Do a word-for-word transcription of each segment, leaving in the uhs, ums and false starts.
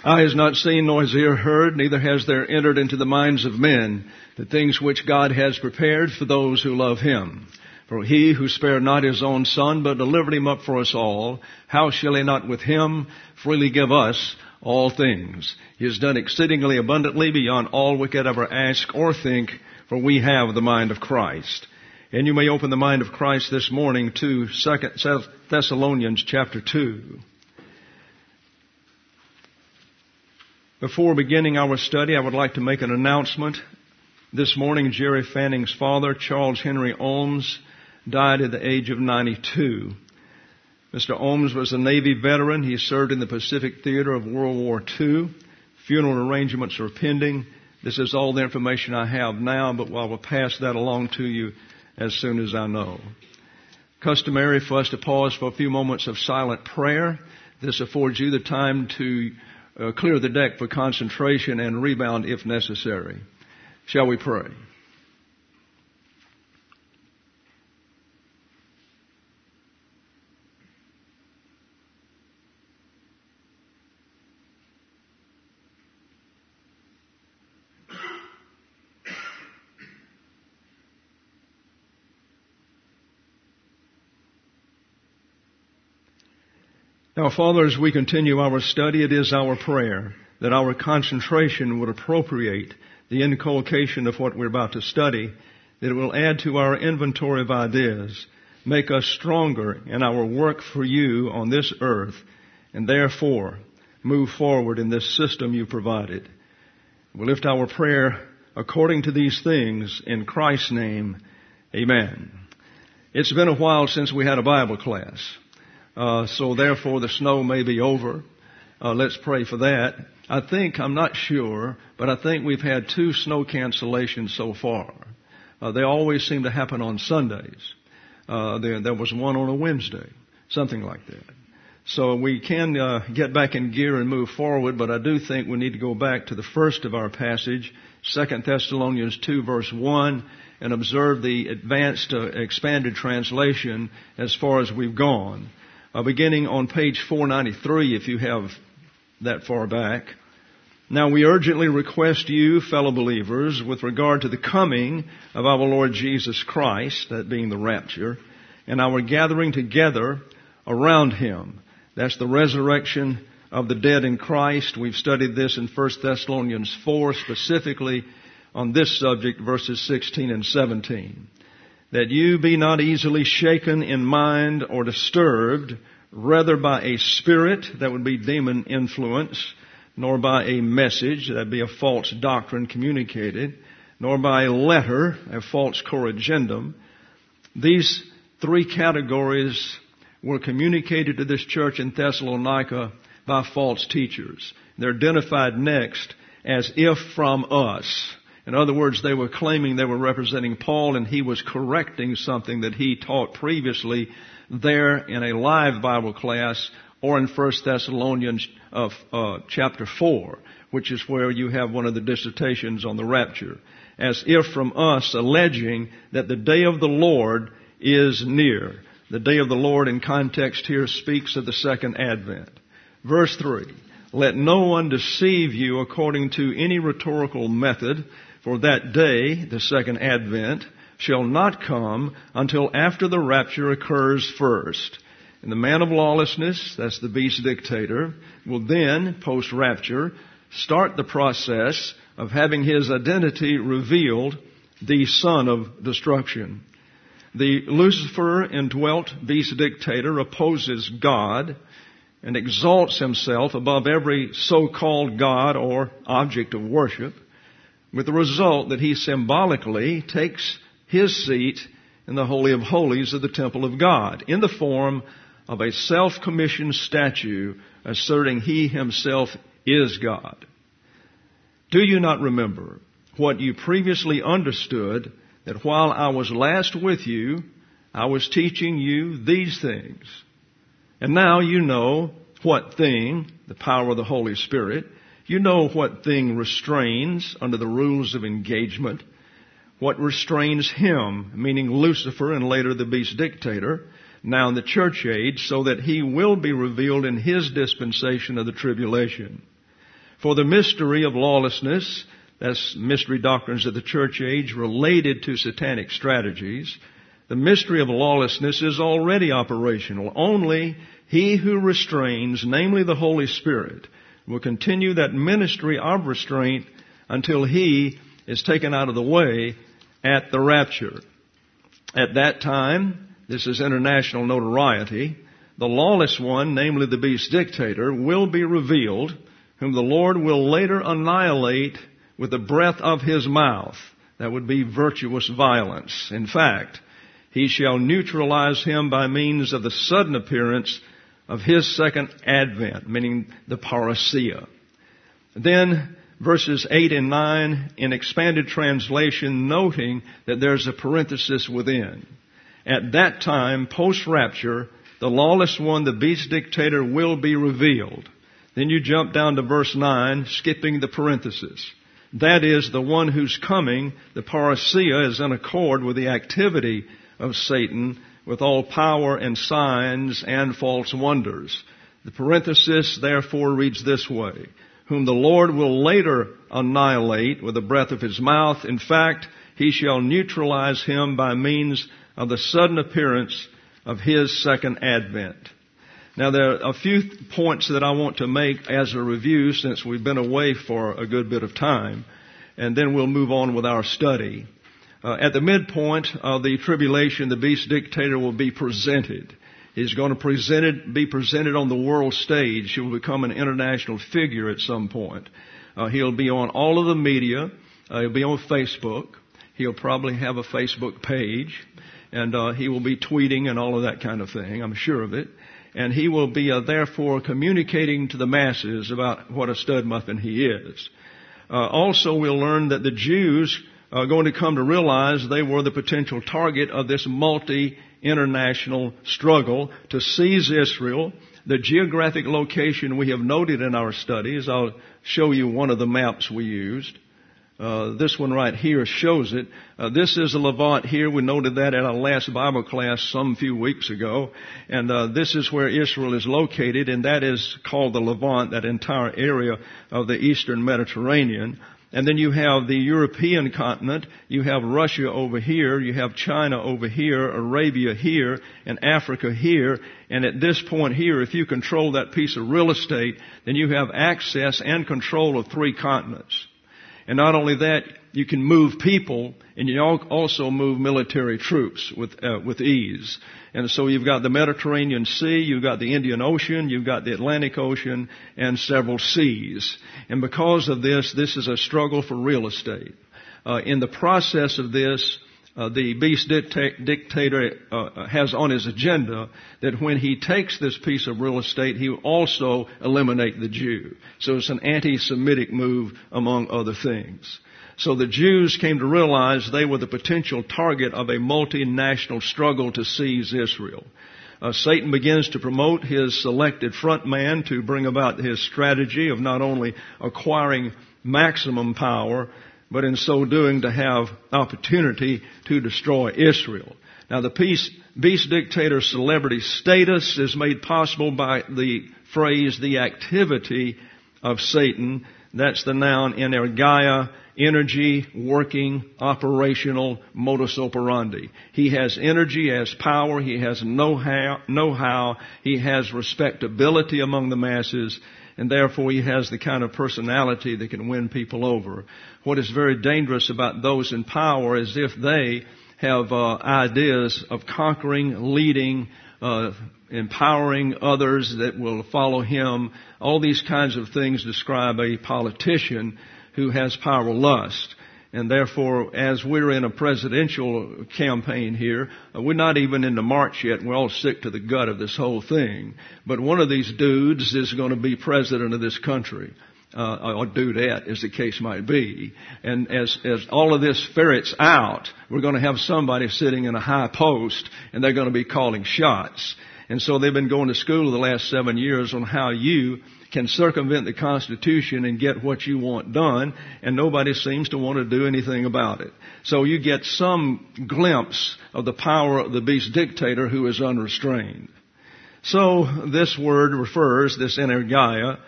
Eye has not seen, nor has ear heard, neither has there entered into the minds of men the things which God has prepared for those who love Him. For He who spared not His own Son, but delivered Him up for us all, how shall He not with Him freely give us all things? He has done exceedingly abundantly beyond all we could ever ask or think, for we have the mind of Christ. And you may open the mind of Christ this morning to Second Thessalonians chapter two. Before beginning our study, I would like to make an announcement. This morning, Jerry Fanning's father, Charles Henry Ohms, died at the age of ninety-two. Mister Ohms was a Navy veteran. He served in the Pacific Theater of World War Two. Funeral arrangements are pending. This is all the information I have now, but I will pass that along to you as soon as I know. Customary for us to pause for a few moments of silent prayer. This affords you the time to uh, clear the deck for concentration and rebound if necessary. Shall we pray? Now, Father, as we continue our study, it is our prayer that our concentration would appropriate the inculcation of what we're about to study, that it will add to our inventory of ideas, make us stronger in our work for you on this earth, and therefore move forward in this system you provided. We lift our prayer according to these things in Christ's name. Amen. It's been a while since we had a Bible class. Uh, so therefore the snow may be over. Uh, let's pray for that. I think, I'm not sure, but I think we've had two snow cancellations so far. Uh, they always seem to happen on Sundays. Uh, there, there was one on a Wednesday, something like that. So we can uh, get back in gear and move forward, but I do think we need to go back to the first of our passage, Second Thessalonians two, verse one, and observe the advanced, uh, expanded translation as far as we've gone. Uh, beginning on page four ninety-three, if you have that far back. Now we urgently request you, fellow believers, with regard to the coming of our Lord Jesus Christ, that being the rapture, and our gathering together around Him. That's the resurrection of the dead in Christ. We've studied this in First Thessalonians four, specifically on this subject, verses sixteen and seventeen. That you be not easily shaken in mind or disturbed, rather by a spirit, that would be demon influence, nor by a message, that would be a false doctrine communicated, nor by a letter, a false corrigendum. These three categories were communicated to this church in Thessalonica by false teachers. They're identified next as if from us. In other words, they were claiming they were representing Paul, and he was correcting something that he taught previously there in a live Bible class or in First Thessalonians of uh, chapter four, which is where you have one of the dissertations on the rapture. As if from us, alleging that the day of the Lord is near. The day of the Lord in context here speaks of the second advent. Verse three, let no one deceive you according to any rhetorical method, for that day, the second advent, shall not come until after the rapture occurs first. And the man of lawlessness, that's the beast dictator, will then, post-rapture, start the process of having his identity revealed, the son of destruction. The Lucifer indwelt beast dictator opposes God and exalts himself above every so-called God or object of worship, with the result that he symbolically takes his seat in the Holy of Holies of the temple of God in the form of a self-commissioned statue asserting he himself is God. Do you not remember what you previously understood, that while I was last with you, I was teaching you these things? And now you know what thing, the power of the Holy Spirit, you know what thing restrains under the rules of engagement, what restrains him, meaning Lucifer and later the beast dictator, now in the church age, so that he will be revealed in his dispensation of the tribulation. For the mystery of lawlessness, that's mystery doctrines of the church age related to satanic strategies, the mystery of lawlessness is already operational. Only he who restrains, namely the Holy Spirit, will continue that ministry of restraint until he is taken out of the way at the rapture. At that time, this is international notoriety, the lawless one, namely the beast dictator, will be revealed, whom the Lord will later annihilate with the breath of his mouth. That would be virtuous violence. In fact, he shall neutralize him by means of the sudden appearance of his second advent, meaning the parousia. Then, verses eight and nine, in expanded translation, noting that there's a parenthesis within. At that time, post-rapture, the lawless one, the beast dictator, will be revealed. Then you jump down to verse nine, skipping the parenthesis. That is, the one who's coming, the parousia, is in accord with the activity of Satan, with all power and signs and false wonders. The parenthesis therefore reads this way, whom the Lord will later annihilate with the breath of his mouth. In fact, he shall neutralize him by means of the sudden appearance of his second advent. Now, there are a few points that I want to make as a review since we've been away for a good bit of time, and then we'll move on with our study. Uh, at the midpoint of the tribulation, the beast dictator will be presented. He's going to present it, be presented on the world stage. He will become an international figure at some point. Uh, he'll be on all of the media. Uh, he'll be on Facebook. He'll probably have a Facebook page. And uh, he will be tweeting and all of that kind of thing. I'm sure of it. And he will be, uh, therefore, communicating to the masses about what a stud muffin he is. Uh, also, we'll learn that the Jews are going to come to realize they were the potential target of this multi-international struggle to seize Israel. The geographic location we have noted in our studies, I'll show you one of the maps we used. Uh, this one right here shows it. Uh, this is a Levant here. We noted that at our last Bible class some few weeks ago. And uh, this is where Israel is located, and that is called the Levant, that entire area of the eastern Mediterranean. And then you have the European continent, you have Russia over here, you have China over here, Arabia here, and Africa here. And at this point here, if you control that piece of real estate, then you have access and control of three continents. And not only that, you can move people, and you also move military troops with uh, with ease. And so you've got the Mediterranean Sea, you've got the Indian Ocean, you've got the Atlantic Ocean, and several seas. And because of this, this is a struggle for real estate. Uh, in the process of this, uh, the beast dicta- dictator uh, has on his agenda that when he takes this piece of real estate, he will also eliminate the Jew. So it's an anti-Semitic move, among other things. So the Jews came to realize they were the potential target of a multinational struggle to seize Israel. Uh, Satan begins to promote his selected front man to bring about his strategy of not only acquiring maximum power, but in so doing to have opportunity to destroy Israel. Now the peace, beast dictator celebrity status is made possible by the phrase, the activity of Satan. That's the noun energia, energy, working, operational, modus operandi. He has energy, he has power, he has know-how, know-how, he has respectability among the masses, and therefore he has the kind of personality that can win people over. What is very dangerous about those in power is if they have uh, ideas of conquering, leading, uh, empowering others that will follow him. All these kinds of things describe a politician who has power lust. And therefore, as we're in a presidential campaign here, uh, we're not even into March yet. We're all sick to the gut of this whole thing. But one of these dudes is going to be president of this country. Uh, or dudette, as the case might be. And as, as all of this ferrets out, we're going to have somebody sitting in a high post, and they're going to be calling shots. And so they've been going to school the last seven years on how you can circumvent the Constitution and get what you want done, and nobody seems to want to do anything about it. So you get some glimpse of the power of the beast dictator who is unrestrained. So this word refers, this energia,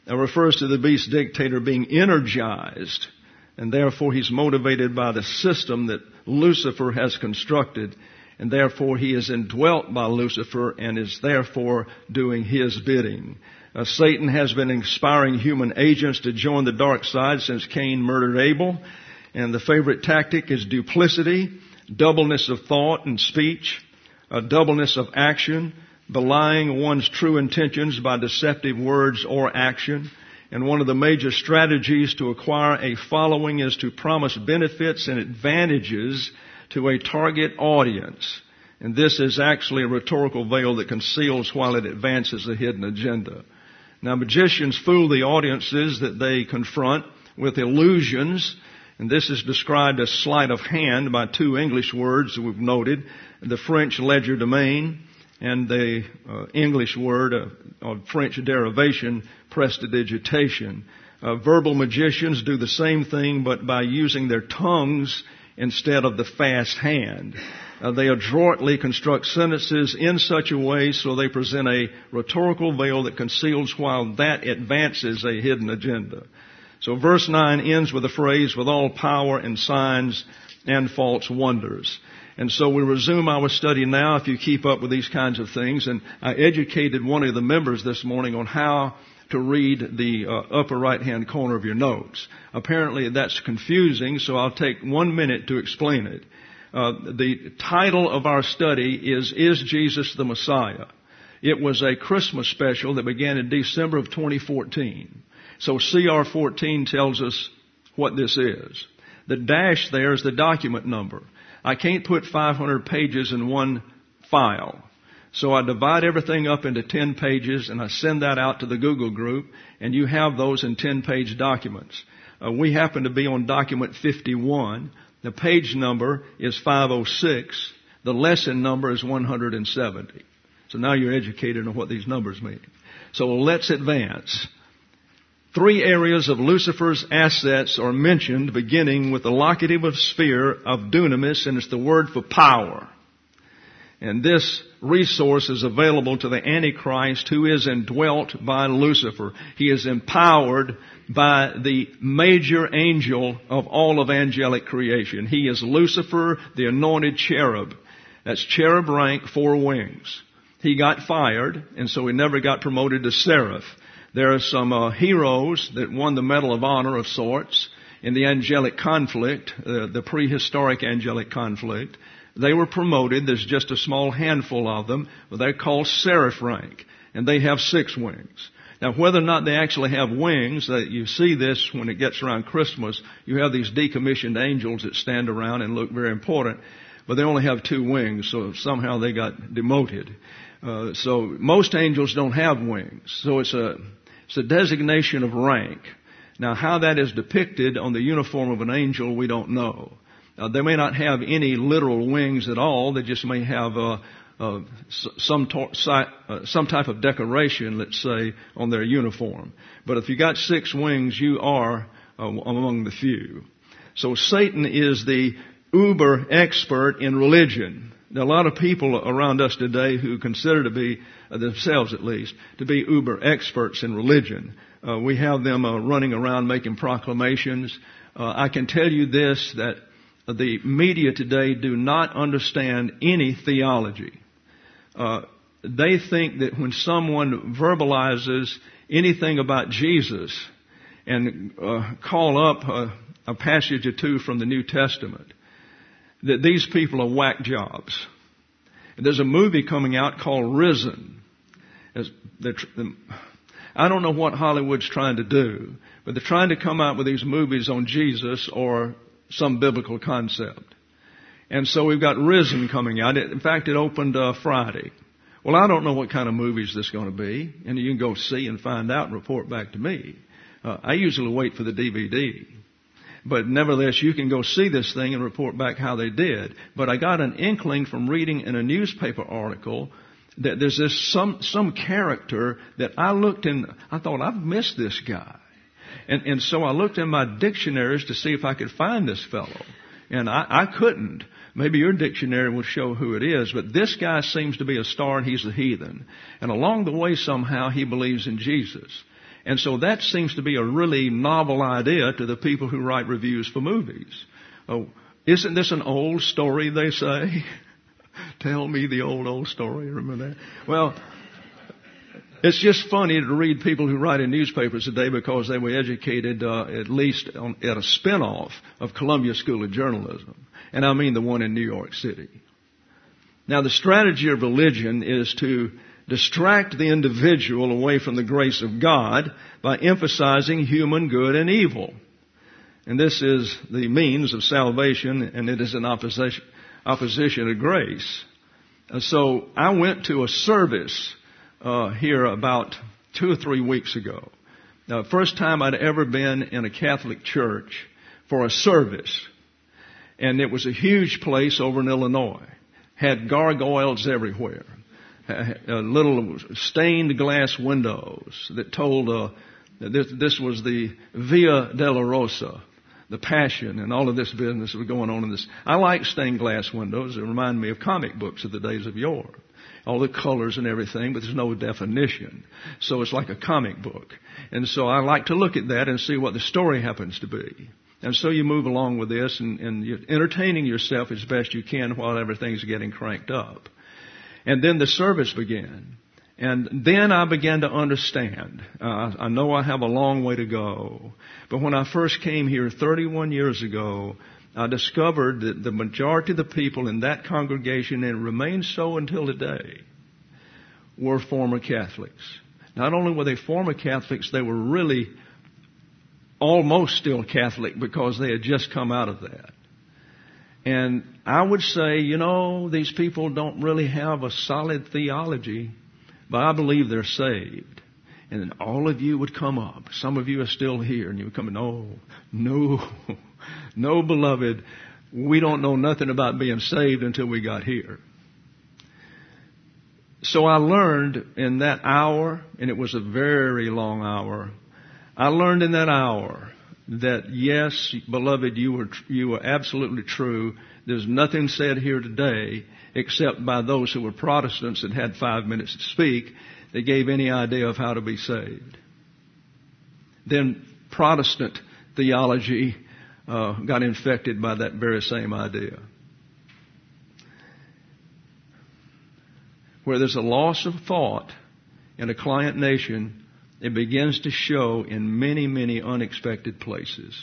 uh, refers to the beast dictator being energized, and therefore he's motivated by the system that Lucifer has constructed, and therefore he is indwelt by Lucifer and is therefore doing his bidding. Uh, Satan has been inspiring human agents to join the dark side since Cain murdered Abel, and the favorite tactic is duplicity, doubleness of thought and speech, a doubleness of action, belying one's true intentions by deceptive words or action. And one of the major strategies to acquire a following is to promise benefits and advantages to a target audience. And this is actually a rhetorical veil that conceals while it advances a hidden agenda. Now, magicians fool the audiences that they confront with illusions, and this is described as sleight of hand by two English words that we've noted, the French legerdemain and the uh, English word of, of French derivation, prestidigitation. Uh, verbal magicians do the same thing, but by using their tongues instead of the fast hand. Uh, they adroitly construct sentences in such a way so they present a rhetorical veil that conceals while that advances a hidden agenda. So verse nine ends with the phrase, with all power and signs and false wonders. And so we resume our study now, if you keep up with these kinds of things. And I educated one of the members this morning on how to read the uh, upper right-hand corner of your notes. Apparently that's confusing, so I'll take one minute to explain it. Uh, the title of our study is, Is Jesus the Messiah? It was a Christmas special that began in December of twenty fourteen. So C R fourteen tells us what this is. The dash there is the document number. I can't put five hundred pages in one file. So I divide everything up into ten pages and I send that out to the Google group, and you have those in ten-page documents. Uh, we happen to be on document fifty-one. The page number is five oh six. The lesson number is one hundred seventy. So now you're educated on what these numbers mean. So let's advance. Three areas of Lucifer's assets are mentioned, beginning with the locative sphere of dunamis, and it's the word for power. And this resource is available to the Antichrist, who is indwelt by Lucifer. He is empowered by the major angel of all of angelic creation. He is Lucifer, the anointed cherub. That's cherub rank, four wings. He got fired, and so he never got promoted to seraph. There are some uh, heroes that won the Medal of Honor of sorts in the angelic conflict, uh, the prehistoric angelic conflict. They were promoted. There's just a small handful of them. But they're called seraph rank, and they have six wings. Now, whether or not they actually have wings, uh, you see this when it gets around Christmas. You have these decommissioned angels that stand around and look very important, but they only have two wings, so somehow they got demoted. Uh, so most angels don't have wings. So it's a It's a designation of rank. Now, how that is depicted on the uniform of an angel, we don't know. Uh, they may not have any literal wings at all. They just may have uh, uh, some to- uh, some type of decoration, let's say, on their uniform. But if you got six wings, you are uh, among the few. So Satan is the uber expert in religion. There are a lot of people around us today who consider to be, uh, themselves at least, to be uber experts in religion. Uh, we have them uh, running around making proclamations. Uh, I can tell you this, that the media today do not understand any theology. Uh, they think that when someone verbalizes anything about Jesus and uh, call up a, a passage or two from the New Testament, that these people are whack jobs. And there's a movie coming out called Risen. I don't know what Hollywood's trying to do, but they're trying to come out with these movies on Jesus or some biblical concept. And so we've got Risen coming out. In fact, it opened uh, Friday. Well, I don't know what kind of movies this is going to be, and you can go see and find out and report back to me. Uh, I usually wait for the D V D. But nevertheless, you can go see this thing and report back how they did. But I got an inkling from reading in a newspaper article that there's this some some character that I looked in. I thought, I've missed this guy. And, and so I looked in my dictionaries to see if I could find this fellow. And I, I couldn't. Maybe your dictionary will show who it is. But this guy seems to be a star, and he's a heathen. And along the way, somehow, he believes in Jesus. And so that seems to be a really novel idea to the people who write reviews for movies. Oh, isn't this an old story, they say? Tell me the old, old story. Remember that? Well, it's just funny to read people who write in newspapers today because they were educated uh, at least on, at a spinoff of Columbia School of Journalism. And I mean the one in New York City. Now, the strategy of religion is to distract the individual away from the grace of God by emphasizing human good and evil. And this is the means of salvation, and it is an opposition, opposition to grace. And so I went to a service uh, here about two or three weeks ago. Now, first time I'd ever been in a Catholic church for a service. And it was a huge place over in Illinois. Had gargoyles everywhere. Uh, little stained glass windows that told uh, that this, this was the Via Dolorosa, the Passion, and all of this business was going on in this. I like stained glass windows. They remind me of comic books of the days of yore. All the colors and everything, but there's no definition. So it's like a comic book. And so I like to look at that and see what the story happens to be. And so you move along with this and, and you're entertaining yourself as best you can while everything's getting cranked up. And then the service began. And then I began to understand. Uh, I know I have a long way to go. But when I first came here thirty-one years ago, I discovered that the majority of the people in that congregation, and remains so until today, were former Catholics. Not only were they former Catholics, they were really almost still Catholic because they had just come out of that. And I would say, you know, these people don't really have a solid theology, but I believe they're saved. And then all of you would come up. Some of you are still here, and you would come, no, no, no, beloved, we don't know nothing about being saved until we got here. So I learned in that hour, and it was a very long hour, I learned in that hour that, yes, beloved, you were you were absolutely true. There's nothing said here today except by those who were Protestants and had five minutes to speak that gave any idea of how to be saved. Then Protestant theology uh, got infected by that very same idea. Where there's a loss of thought in a client nation, it begins to show in many, many unexpected places.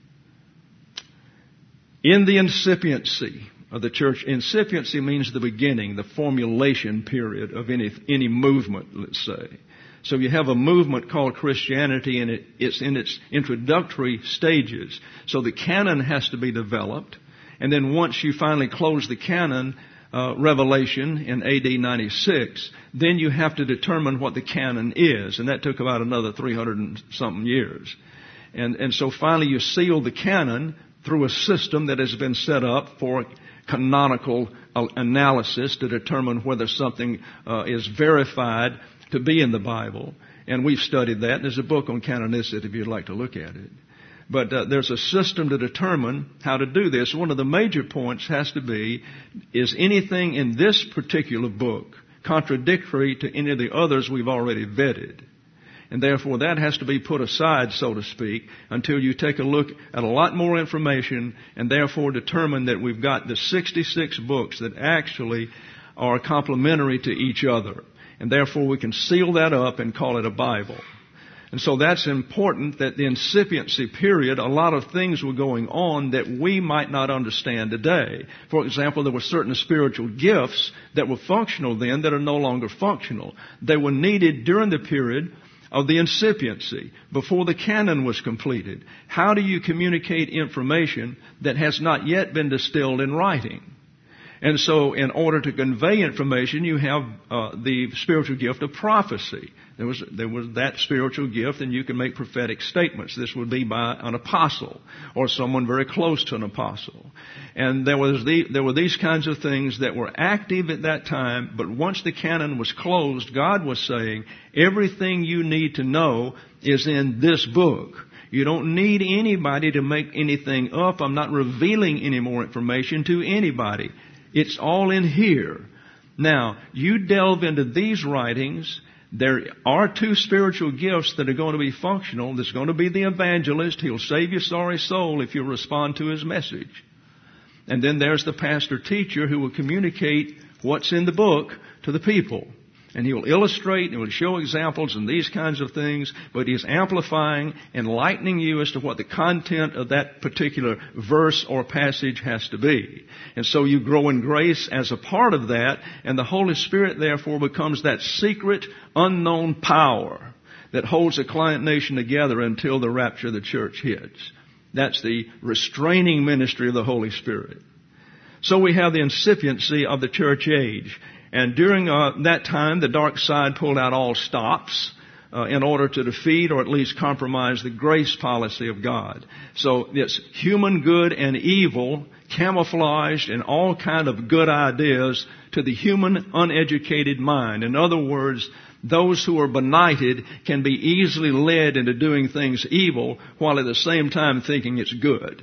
In the incipiency of the church, incipiency means the beginning, the formulation period of any any movement, let's say. So you have a movement called Christianity, and it, it's in its introductory stages. So the canon has to be developed, and then once you finally close the canon, Uh, Revelation in A D ninety-six, then you have to determine what the canon is, and that took about another three hundred and something years. And, and so finally you seal the canon through a system that has been set up for canonical analysis to determine whether something uh, is verified to be in the Bible. And we've studied that. There's a book on canonicity if you'd like to look at it. But uh, there's a system to determine how to do this. One of the major points has to be, is anything in this particular book contradictory to any of the others we've already vetted? And therefore that has to be put aside, so to speak, until you take a look at a lot more information and therefore determine that we've got the sixty-six books that actually are complementary to each other. And therefore we can seal that up and call it a Bible. And so that's important, that the incipiency period, a lot of things were going on that we might not understand today. For example, there were certain spiritual gifts that were functional then that are no longer functional. They were needed during the period of the incipiency, before the canon was completed. How do you communicate information that has not yet been distilled in writing? And so in order to convey information, you have uh, the spiritual gift of prophecy. There was, there was that spiritual gift, and you can make prophetic statements. This would be by an apostle or someone very close to an apostle. And there was the, there were these kinds of things that were active at that time, but once the canon was closed, God was saying, everything you need to know is in this book. You don't need anybody to make anything up. I'm not revealing any more information to anybody. It's all in here. Now, you delve into these writings, There are two spiritual gifts that are going to be functional. There's going to be the evangelist. He'll save your sorry soul if you respond to his message. And then there's the pastor teacher who will communicate what's in the book to the people. And he will illustrate and will show examples and these kinds of things, but he's amplifying, enlightening you as to what the content of that particular verse or passage has to be. And so you grow in grace as a part of that, and the Holy Spirit therefore becomes that secret, unknown power that holds a client nation together until the rapture of the church hits. That's the restraining ministry of the Holy Spirit. So we have the incipiency of the church age. And during uh, that time, the dark side pulled out all stops uh, in order to defeat or at least compromise the grace policy of God. So it's human good and evil camouflaged in all kind of good ideas to the human uneducated mind. In other words, those who are benighted can be easily led into doing things evil while at the same time thinking it's good.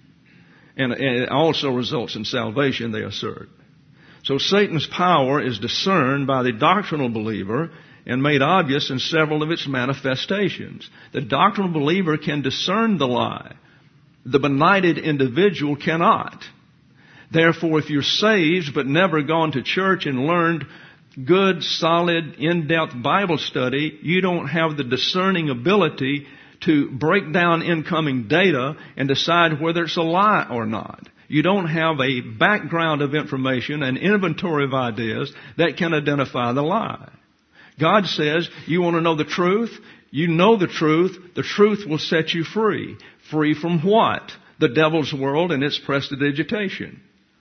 And, and it also results in salvation, they assert. So Satan's power is discerned by the doctrinal believer and made obvious in several of its manifestations. The doctrinal believer can discern the lie. The benighted individual cannot. Therefore, if you're saved but never gone to church and learned good, solid, in-depth Bible study, you don't have the discerning ability to break down incoming data and decide whether it's a lie or not. You don't have a background of information, an inventory of ideas that can identify the lie. God says, you want to know the truth? You know the truth. The truth will set you free. Free from what? The devil's world and its prestidigitation.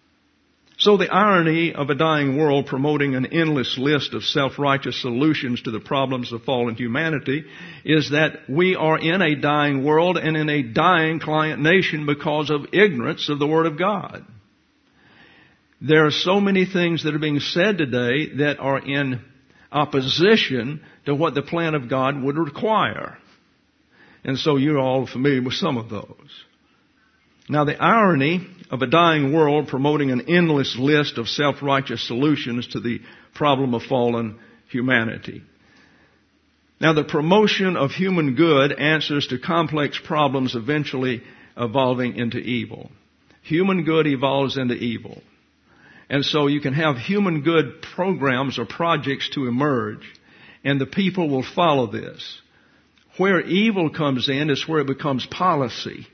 So the irony of a dying world promoting an endless list of self-righteous solutions to the problems of fallen humanity is that we are in a dying world and in a dying client nation because of ignorance of the Word of God. There are so many things that are being said today that are in opposition to what the plan of God would require. And so you're all familiar with some of those. Now, the irony of a dying world promoting an endless list of self-righteous solutions to the problem of fallen humanity. Now, the promotion of human good answers to complex problems eventually evolving into evil. Human good evolves into evil. And so you can have human good programs or projects to emerge, and the people will follow this. Where evil comes in is where it becomes policy.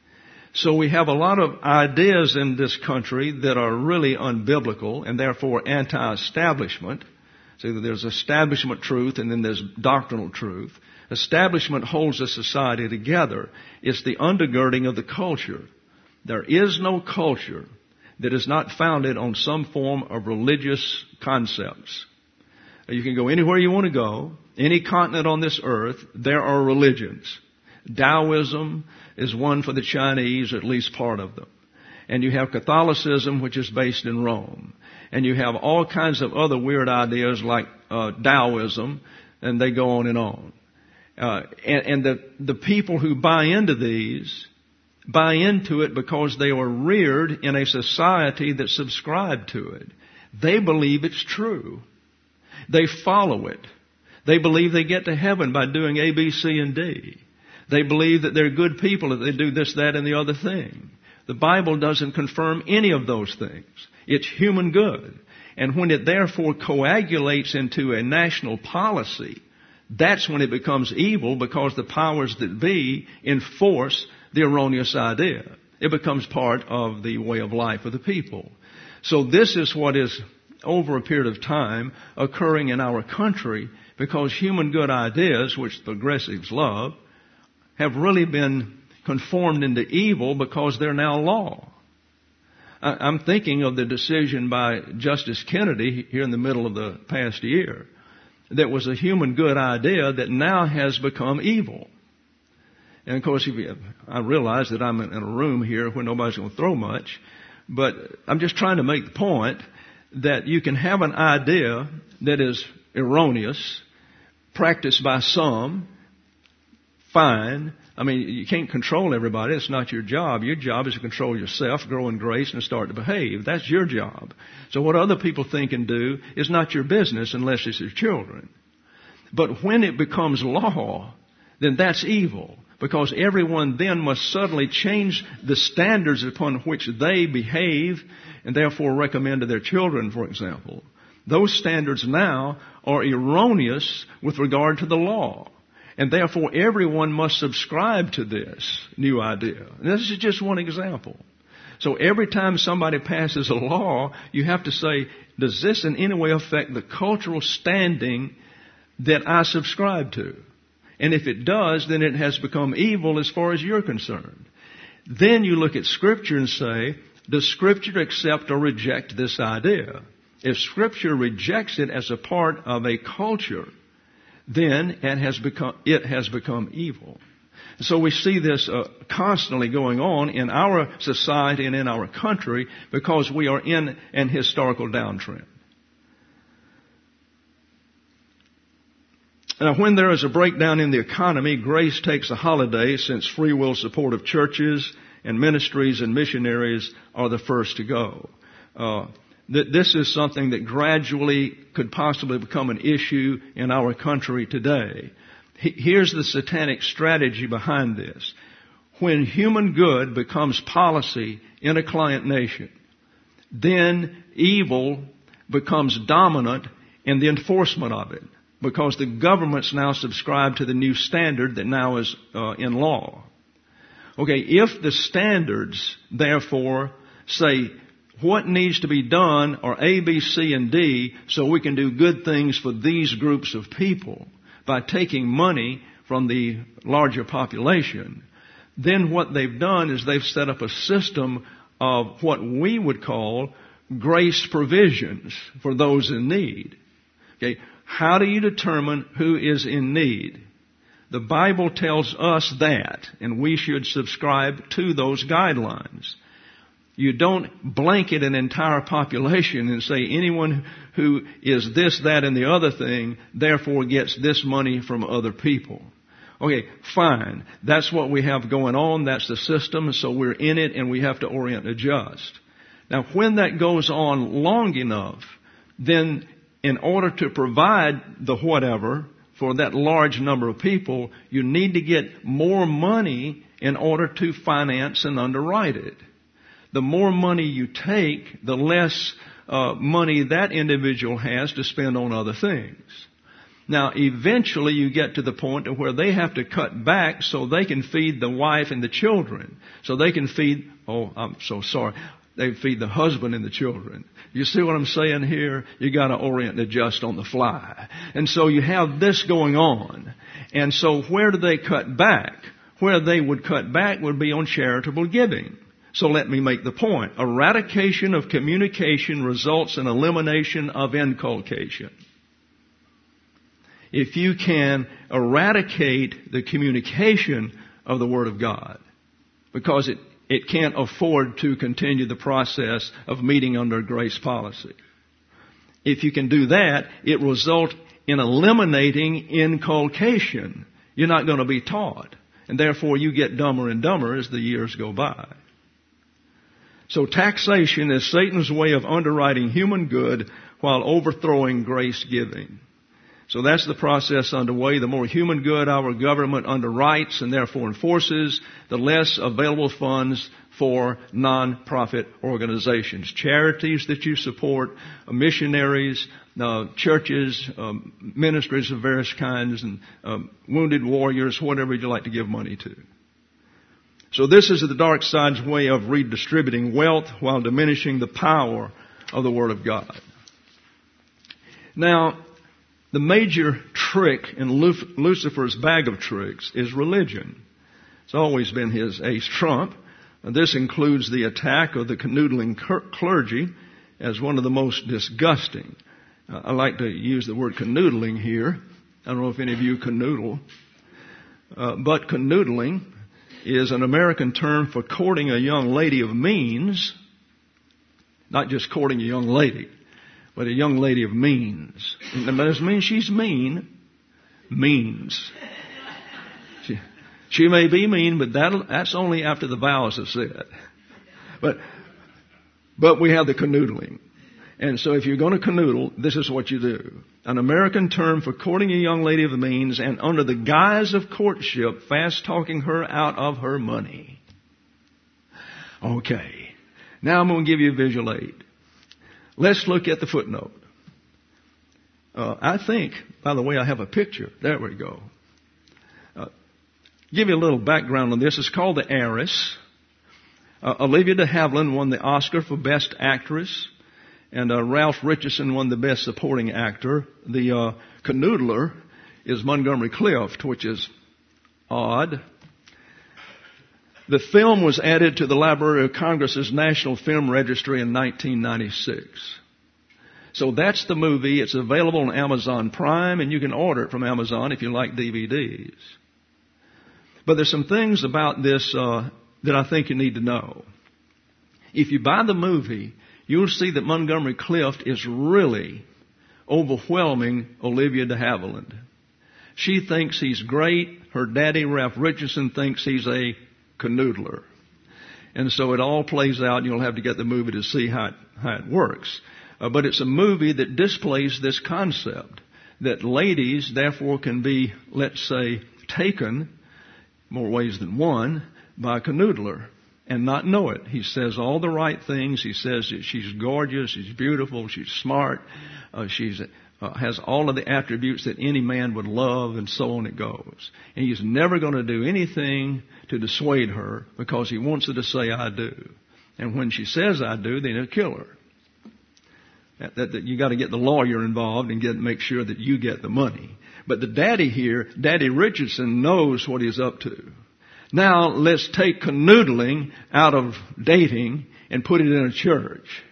So we have a lot of ideas in this country that are really unbiblical and therefore anti-establishment. So there's establishment truth and then there's doctrinal truth. Establishment holds a society together. It's the undergirding of the culture. There is no culture that is not founded on some form of religious concepts. You can go anywhere you want to go, any continent on this earth, there are religions. Taoism is one for the Chinese, at least part of them. And you have Catholicism, which is based in Rome. And you have all kinds of other weird ideas like uh, Taoism, and they go on and on. Uh, and and the, the people who buy into these buy into it because they were reared in a society that subscribed to it. They believe it's true. They follow it. They believe they get to heaven by doing A, B, C, and D. They believe that they're good people if they do this, that, and the other thing. The Bible doesn't confirm any of those things. It's human good. And when it therefore coagulates into a national policy, that's when it becomes evil because the powers that be enforce the erroneous idea. It becomes part of the way of life of the people. So this is what is, over a period of time, occurring in our country because human good ideas, which the progressives love, have really been conformed into evil because they're now law. I'm thinking of the decision by Justice Kennedy here in the middle of the past year that was a human good idea that now has become evil. And of course, I realize that I'm in a room here where nobody's going to throw much, but I'm just trying to make the point that you can have an idea that is erroneous, practiced by some, fine. I mean, you can't control everybody. It's not your job. Your job is to control yourself, grow in grace, and start to behave. That's your job. So what other people think and do is not your business unless it's your children. But when it becomes law, then that's evil, because everyone then must suddenly change the standards upon which they behave and therefore recommend to their children, for example. Those standards now are erroneous with regard to the law. And therefore everyone must subscribe to this new idea. And this is just one example. So every time somebody passes a law, you have to say, does this in any way affect the cultural standing that I subscribe to? And if it does, then it has become evil as far as you're concerned. Then you look at Scripture and say, does Scripture accept or reject this idea? If Scripture rejects it as a part of a culture, then it has become, it has become evil. So we see this uh, constantly going on in our society and in our country because we are in an historical downtrend. Now, when there is a breakdown in the economy, grace takes a holiday, since free will support of churches and ministries and missionaries are the first to go. Uh, th- this is something that gradually could possibly become an issue in our country today. H- here's the satanic strategy behind this. When human good becomes policy in a client nation, then evil becomes dominant in the enforcement of it, because the governments now subscribe to the new standard that now is uh, in law. Okay, if the standards, therefore, say what needs to be done are A, B, C, and D so we can do good things for these groups of people by taking money from the larger population, then what they've done is they've set up a system of what we would call grace provisions for those in need. Okay, how do you determine who is in need? The Bible tells us that, and we should subscribe to those guidelines. You don't blanket an entire population and say anyone who is this, that, and the other thing, therefore gets this money from other people. Okay, fine. That's what we have going on. That's the system. So we're in it and we have to orient and adjust. Now, when that goes on long enough, then in order to provide the whatever for that large number of people, you need to get more money in order to finance and underwrite it. The more money you take, the less uh, money that individual has to spend on other things. Now, eventually you get to the point where they have to cut back so they can feed the wife and the children. So they can feed, oh, I'm so sorry. They feed the husband and the children. You see what I'm saying here? You got to orient and adjust on the fly. And so you have this going on. And so where do they cut back? Where they would cut back would be on charitable giving. So let me make the point. Eradication of communication results in elimination of inculcation. If you can eradicate the communication of the Word of God, because it It can't afford to continue the process of meeting under grace policy. If you can do that, it results in eliminating inculcation. You're not going to be taught. And therefore you get dumber and dumber as the years go by. So taxation is Satan's way of underwriting human good while overthrowing grace giving. So that's the process underway. The more human good our government underwrites and therefore enforces, the less available funds for non-profit organizations. Charities that you support, missionaries, uh, churches, um, ministries of various kinds, and um, wounded warriors, whatever you'd like to give money to. So this is the dark side's way of redistributing wealth while diminishing the power of the Word of God. Now, the major trick in Lucifer's bag of tricks is religion. It's always been his ace trump. This includes the attack of the canoodling clergy as one of the most disgusting. I like to use the word canoodling here. I don't know if any of you canoodle. Uh, but canoodling is an American term for courting a young lady of means, not just courting a young lady, but a young lady of means. And that doesn't mean she's mean. Means. She, she may be mean, but that'll, that's only after the vows are said. But, but we have the canoodling. And so if you're going to canoodle, this is what you do. An American term for courting a young lady of means and under the guise of courtship, fast talking her out of her money. Okay. Now I'm going to give you a visual aid. Let's look at the footnote. Uh, I think, by the way, I have a picture. There we go. Uh, give you a little background on this. It's called The Heiress. Uh, Olivia de Havilland won the Oscar for Best Actress. And uh, Ralph Richardson won the Best Supporting Actor. The uh, canoodler is Montgomery Clift, which is odd. The film was added to the Library of Congress's National Film Registry in nineteen ninety-six. So that's the movie. It's available on Amazon Prime, and you can order it from Amazon if you like D V Ds. But there's some things about this uh, that I think you need to know. If you buy the movie, you'll see that Montgomery Clift is really overwhelming Olivia de Havilland. She thinks he's great. Her daddy, Ralph Richardson, thinks he's a canoodler. And so it all plays out, and you'll have to get the movie to see how it, how it works. Uh, but it's a movie that displays this concept that ladies, therefore, can be, let's say, taken, more ways than one, by a canoodler and not know it. He says all the right things. He says that she's gorgeous, she's beautiful, she's smart, uh, she's uh, has all of the attributes that any man would love, and so on it goes. And he's never going to do anything to dissuade her because he wants her to say, I do. And when she says, I do, then he'll kill her. That, that, that you got to get the lawyer involved and get make sure that you get the money. But the daddy here, Daddy Richardson, knows what he's up to. Now let's take canoodling out of dating and put it in a church.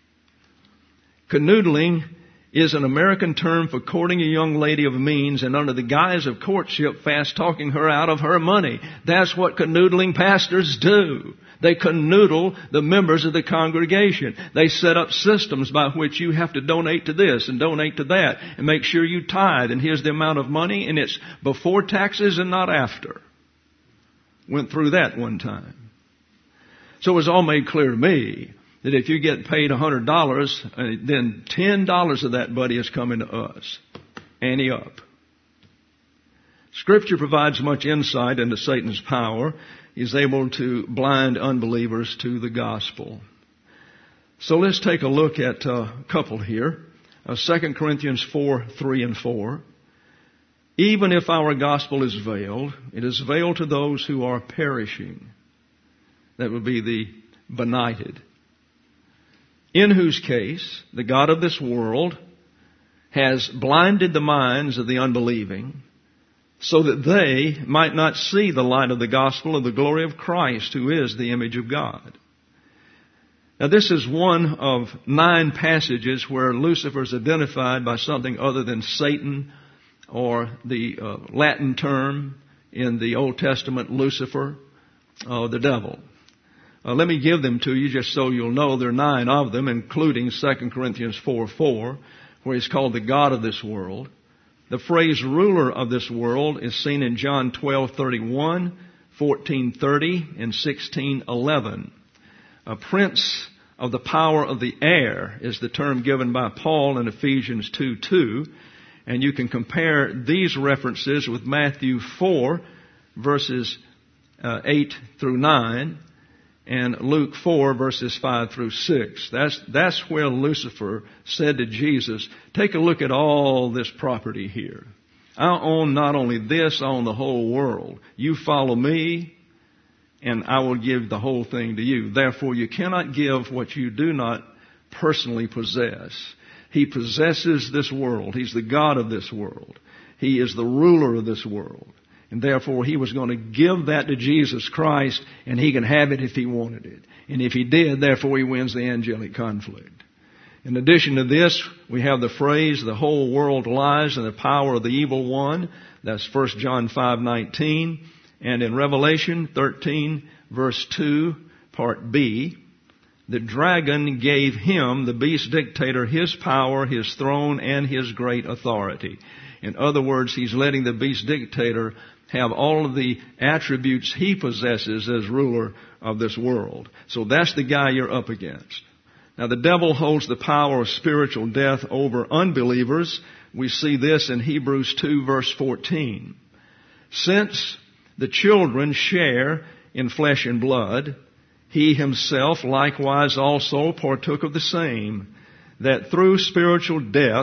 Canoodling is an American term for courting a young lady of means and under the guise of courtship, fast talking her out of her money. That's what canoodling pastors do. They canoodle the members of the congregation. They set up systems by which you have to donate to this and donate to that and make sure you tithe, and here's the amount of money, and it's before taxes and not after. Went through that one time. So it was all made clear to me that if you get paid one hundred dollars, uh, then ten dollars of that, buddy, is coming to us. Ante up. Scripture provides much insight into Satan's power. He's able to blind unbelievers to the gospel. So let's take a look at a couple here. Uh, Second Corinthians four, three and four. Even if our gospel is veiled, it is veiled to those who are perishing. That would be the benighted. In whose case, the God of this world has blinded the minds of the unbelieving, so that they might not see the light of the gospel of the glory of Christ, who is the image of God. Now, this is one of nine passages where Lucifer is identified by something other than Satan, or the uh, Latin term in the Old Testament, Lucifer, uh, the devil. Uh, let me give them to you just so you'll know. There are nine of them, including Second Corinthians four, four, where he's called the God of this world. The phrase ruler of this world is seen in John twelve, thirty-one, fourteen, thirty, and sixteen, eleven. A prince of the power of the air is the term given by Paul in Ephesians two, two. And you can compare these references with Matthew four, verses uh, eight through nine, and Luke four, verses five through six. That's, that's where Lucifer said to Jesus, take a look at all this property here. I own not only this, I own the whole world. You follow me, and I will give the whole thing to you. Therefore, you cannot give what you do not personally possess. He possesses this world. He's the God of this world. He is the ruler of this world. And therefore, he was going to give that to Jesus Christ, and he can have it if he wanted it. And if he did, therefore, he wins the angelic conflict. In addition to this, we have the phrase, the whole world lies in the power of the evil one. That's First John five, nineteen. And in Revelation thirteen, verse two, part B, the dragon gave him, the beast dictator, his power, his throne, and his great authority. In other words, he's letting the beast dictator have all of the attributes he possesses as ruler of this world. So that's the guy you're up against. Now, the devil holds the power of spiritual death over unbelievers. We see this in Hebrews two, verse fourteen. Since the children share in flesh and blood, he himself likewise also partook of the same, that through spiritual death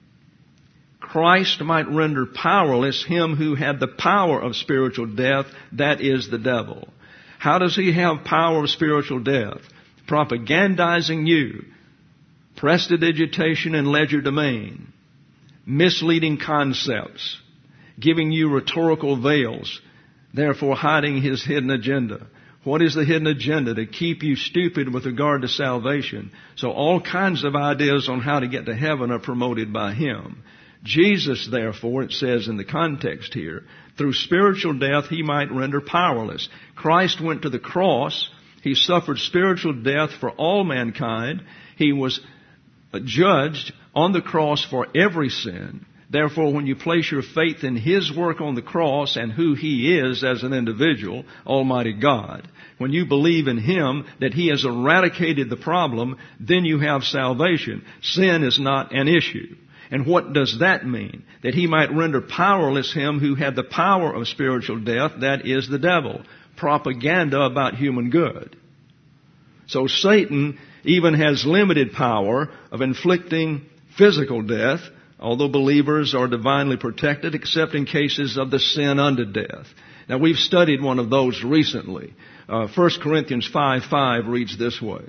Christ might render powerless him who had the power of spiritual death, that is the devil. How does he have power of spiritual death? Propagandizing you, prestidigitation and legerdemain, misleading concepts, giving you rhetorical veils, therefore hiding his hidden agenda. What is the hidden agenda? To keep you stupid with regard to salvation. So all kinds of ideas on how to get to heaven are promoted by him. Jesus, therefore, it says in the context here, through spiritual death he might render powerless. Christ went to the cross. He suffered spiritual death for all mankind. He was judged on the cross for every sin. Therefore, when you place your faith in his work on the cross and who he is as an individual, Almighty God, when you believe in him that he has eradicated the problem, then you have salvation. Sin is not an issue. And what does that mean? That he might render powerless him who had the power of spiritual death, that is the devil. Propaganda about human good. So Satan even has limited power of inflicting physical death, although believers are divinely protected, except in cases of the sin unto death. Now, we've studied one of those recently. Uh, First Corinthians five five reads this way.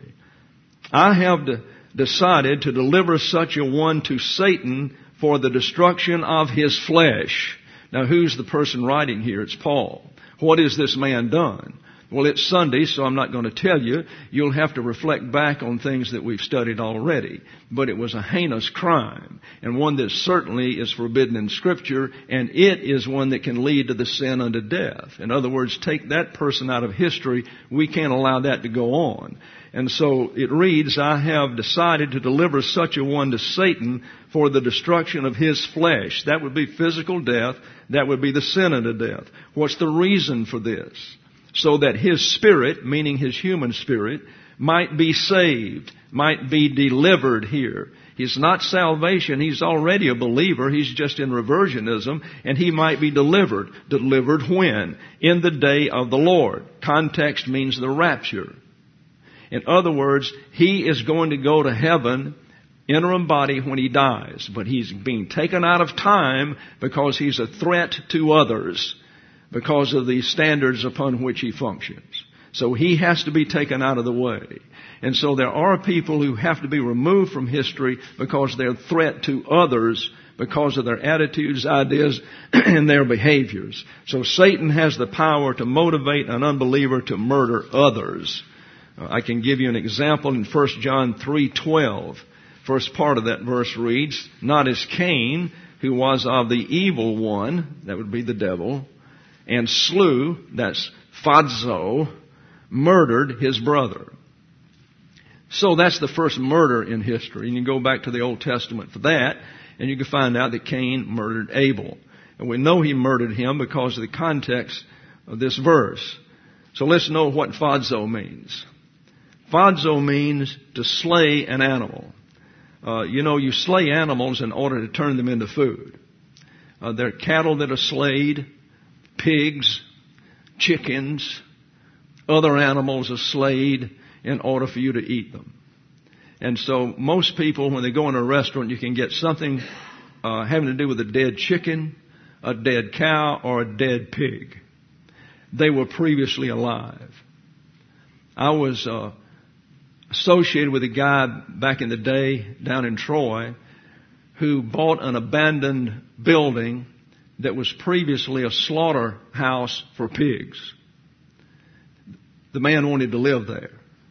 I have de- decided to deliver such a one to Satan for the destruction of his flesh. Now, who's the person writing here? It's Paul. What has this man done? Well, it's Sunday, so I'm not going to tell you. You'll have to reflect back on things that we've studied already. But it was a heinous crime, and one that certainly is forbidden in Scripture, and it is one that can lead to the sin unto death. In other words, take that person out of history. We can't allow that to go on. And so it reads, I have decided to deliver such a one to Satan for the destruction of his flesh. That would be physical death. That would be the sin unto death. What's the reason for this? So that his spirit, meaning his human spirit, might be saved, might be delivered here. He's not salvation. He's already a believer. He's just in reversionism, and he might be delivered. Delivered when? In the day of the Lord. Context means the rapture. In other words, he is going to go to heaven, interim body, when he dies. But he's being taken out of time because he's a threat to others because of the standards upon which he functions. So he has to be taken out of the way. And so there are people who have to be removed from history because they're a threat to others because of their attitudes, ideas, and their behaviors. So Satan has the power to motivate an unbeliever to murder others. I can give you an example in First John three twelve. First part of that verse reads, not as Cain, who was of the evil one, that would be the devil, and slew, that's phazo, murdered his brother. So that's the first murder in history. And you go back to the Old Testament for that, and you can find out that Cain murdered Abel. And we know he murdered him because of the context of this verse. So let's know what phazo means. Phazo means to slay an animal. Uh, you know, you slay animals in order to turn them into food. Uh, there are cattle that are slayed, pigs, chickens, other animals are slayed in order for you to eat them. And so most people, when they go in a restaurant, you can get something uh, having to do with a dead chicken, a dead cow, or a dead pig. They were previously alive. I was uh, associated with a guy back in the day down in Troy who bought an abandoned building that was previously a slaughterhouse for pigs. The man wanted to live there.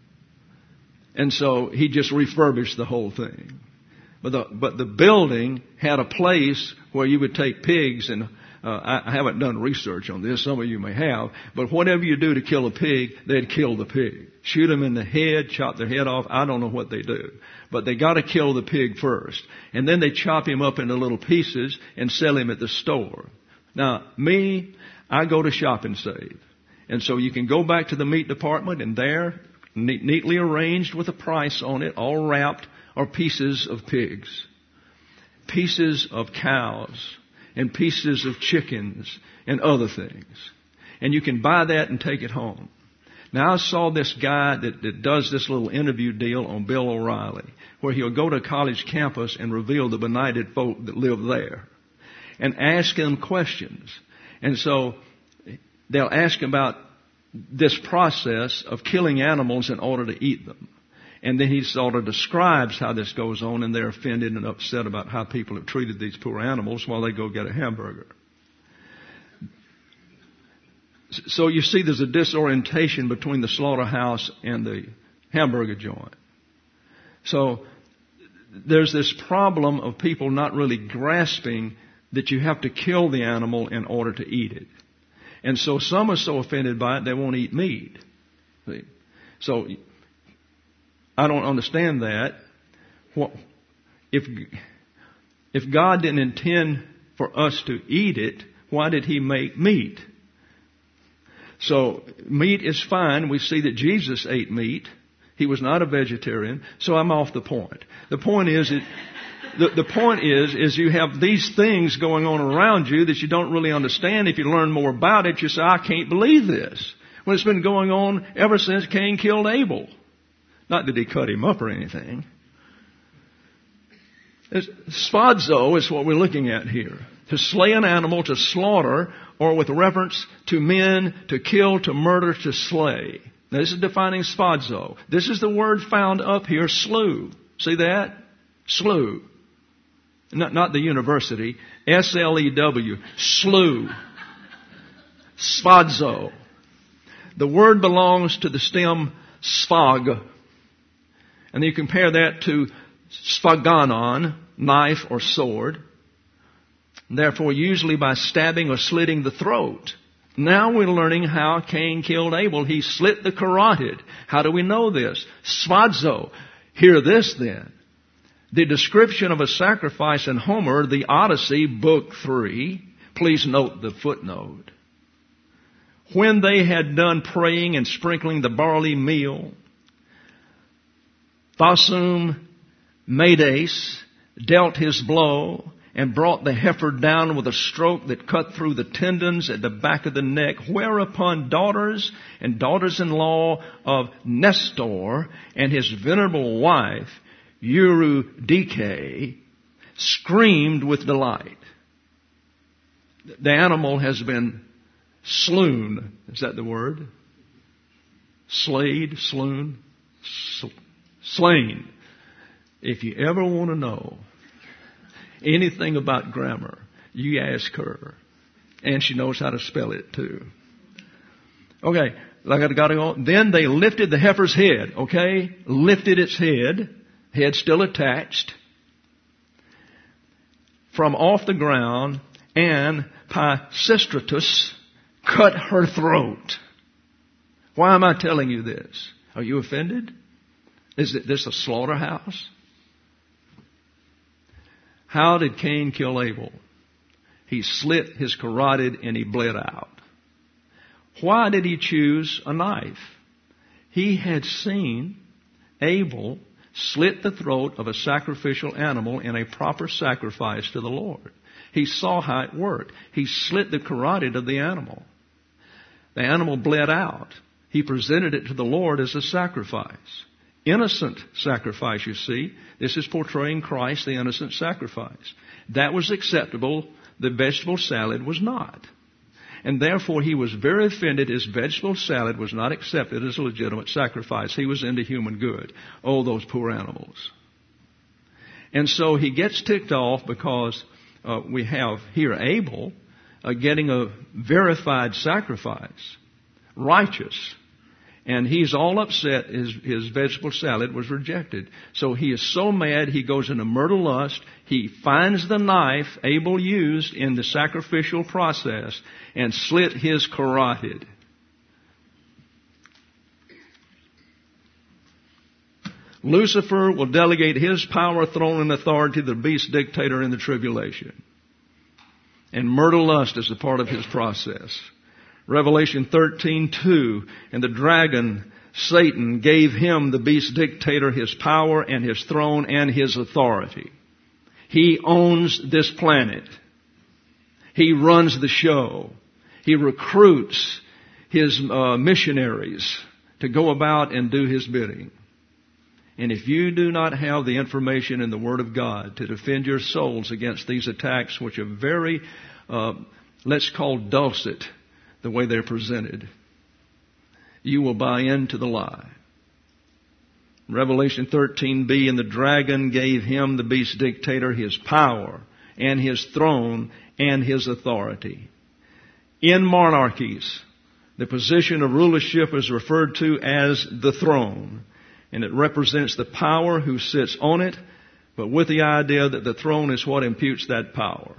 And so he just refurbished the whole thing. But the, but the building had a place where you would take pigs, and uh, I, I haven't done research on this, some of you may have, but whatever you do to kill a pig, they'd kill the pig. Shoot them in the head, chop their head off, I don't know what they do. But they got to kill the pig first. And then they chop him up into little pieces and sell him at the store. Now, me, I go to Shop and Save. And so you can go back to the meat department, and there neat, neatly arranged with a price on it, all wrapped, are pieces of pigs, pieces of cows, and pieces of chickens and other things. And you can buy that and take it home. Now I saw this guy that, that does this little interview deal on Bill O'Reilly, where he'll go to a college campus and reveal the benighted folk that live there and ask them questions. And so they'll ask about this process of killing animals in order to eat them. And then he sort of describes how this goes on, and they're offended and upset about how people have treated these poor animals while they go get a hamburger. So you see there's a disorientation between the slaughterhouse and the hamburger joint. So there's this problem of people not really grasping that you have to kill the animal in order to eat it. And so some are so offended by it they won't eat meat. See? So I don't understand that. If, if God didn't intend for us to eat it, why did He make meat? So meat is fine. We see that Jesus ate meat. He was not a vegetarian. So I'm off the point. The point is, it, the, the point is, is you have these things going on around you that you don't really understand. If you learn more about it, you say, I can't believe this. Well, it's been going on ever since Cain killed Abel. Not that he cut him up or anything. It's, sphadzo is what we're looking at here. To slay an animal, to slaughter, or with reference to men, to kill, to murder, to slay. Now, this is defining sphadzo. This is the word found up here, slew. See that? Slew. Not, not the university. S L E W. Slew. Sphadzo. The word belongs to the stem sphag. And then you compare that to sphaganon, knife or sword. Therefore, usually by stabbing or slitting the throat. Now we're learning how Cain killed Abel. He slit the carotid. How do we know this? Sphadzo. Hear this then. The description of a sacrifice in Homer, the Odyssey, Book three. Please note the footnote. When they had done praying and sprinkling the barley meal, Thasum Medes dealt his blow and brought the heifer down with a stroke that cut through the tendons at the back of the neck, whereupon daughters and daughters-in-law of Nestor and his venerable wife, Eurydice, screamed with delight. The animal has been slewn. Is that the word? Slayed, slewn, sl- slain. If you ever want to know anything about grammar, you ask her. And she knows how to spell it too. Okay, like I got to go. Then they lifted the heifer's head, okay? Lifted its head, head still attached, from off the ground, and Pisistratus cut her throat. Why am I telling you this? Are you offended? Is this a slaughterhouse? How did Cain kill Abel? He slit his carotid and he bled out. Why did he choose a knife? He had seen Abel slit the throat of a sacrificial animal in a proper sacrifice to the Lord. He saw how it worked. He slit the carotid of the animal. The animal bled out. He presented it to the Lord as a sacrifice. Innocent sacrifice, you see. This is portraying Christ, the innocent sacrifice. That was acceptable. The vegetable salad was not. And therefore he was very offended his vegetable salad was not accepted as a legitimate sacrifice. He was into human good. Oh, those poor animals. And so he gets ticked off because uh, we have here Abel uh, getting a verified sacrifice, righteous. And he's all upset his, his vegetable salad was rejected. So he is so mad he goes into murder lust. He finds the knife Abel used in the sacrificial process and slit his carotid. Lucifer will delegate his power, throne, and authority to the beast dictator in the tribulation. And murder lust is a part of his process. Revelation thirteen two, and the dragon Satan gave him, the beast dictator, his power and his throne and his authority. He owns this planet. He runs the show. He recruits his uh, missionaries to go about and do his bidding. And if you do not have the information in the Word of God to defend your souls against these attacks, which are very, uh, let's call dulcet, the way they're presented, you will buy into the lie. Revelation thirteen b, and the dragon gave him, the beast dictator, his power and his throne and his authority. In monarchies, the position of rulership is referred to as the throne, and it represents the power who sits on it, but with the idea that the throne is what imputes that power.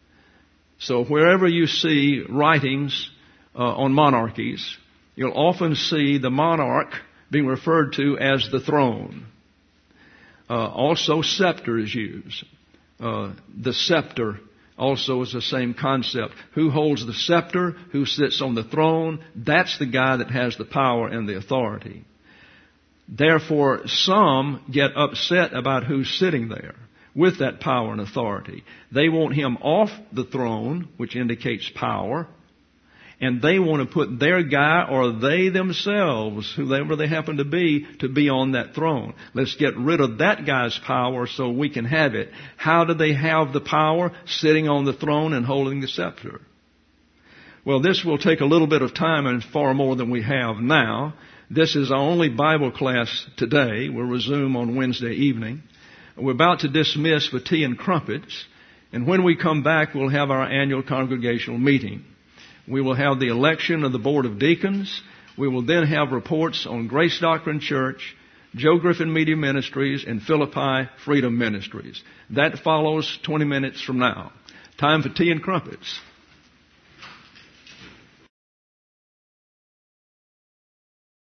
So wherever you see writings uh, on monarchies, you'll often see the monarch being referred to as the throne. Uh, also, scepter is used. Uh, the scepter also is the same concept. Who holds the scepter? Who sits on the throne? That's the guy that has the power and the authority. Therefore, some get upset about who's sitting there with that power and authority. They want him off the throne, which indicates power, and they want to put their guy or they themselves, whoever they happen to be, to be on that throne. Let's get rid of that guy's power so we can have it. How do they have the power? Sitting on the throne and holding the scepter. Well, this will take a little bit of time and far more than we have now. This is our only Bible class today. We'll resume on Wednesday evening. We're about to dismiss for tea and crumpets, and when we come back, we'll have our annual congregational meeting. We will have the election of the Board of Deacons. We will then have reports on Grace Doctrine Church, Joe Griffin Media Ministries, and Philippi Freedom Ministries. That follows twenty minutes from now. Time for tea and crumpets.